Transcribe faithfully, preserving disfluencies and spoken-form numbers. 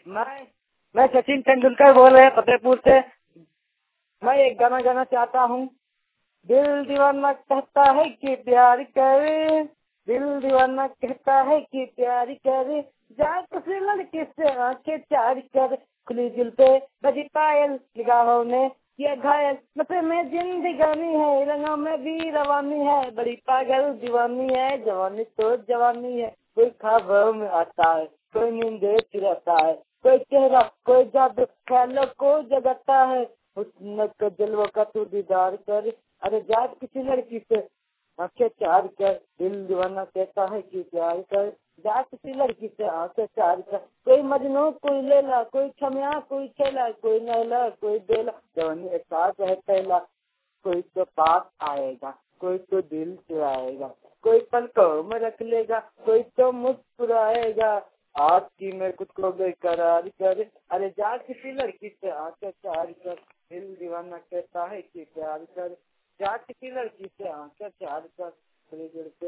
मैं मैं सचिन तेंदुलकर बोल रहे हैं फतेहपुर से। मैं एक गाना गाना चाहता हूँ। दिल दीवाना कहता है कि प्यार करे, दिल दीवाना कहता है कि प्यार करे, जा किसी लड़की से आंखें चार कर, खुली दिल पे बजी पायल, निगाहों में किया घायल, नशे में जिंदगानी है, रंगों में भी रवानी है, बड़ी पागल दीवानी है, जवानी तो जवानी है। कोई ख्वाबों में आता है, कोई नींदे चुराता है, कोई चेहरा कोई जादू ख्यालों को जगाता है, हुस्न का जलवा का तू दीदार कर, अरे जा किसी लड़की से आंखें चार कर, दिल दीवाना कहता है कि प्यार कर, जा किसी लड़की से आंखें चार कर, कोई मजनू कोई लैला, कोई छमिया कोई छैला, कोई नैला कोई बेला, जवानी एक साथ है पहला, कोई तो पास आएगा, कोई तो दिल चुराएगा, कोई पलकों में रख लेगा, कोई तो मुस्कुराएगा, आज की मैं खुद को बेकरार कर, अरे जा किसी लड़की से आंखें चार कर, दिल दीवाना कहता है कि प्यार कर, जा किसी लड़की से आंखें चार कर।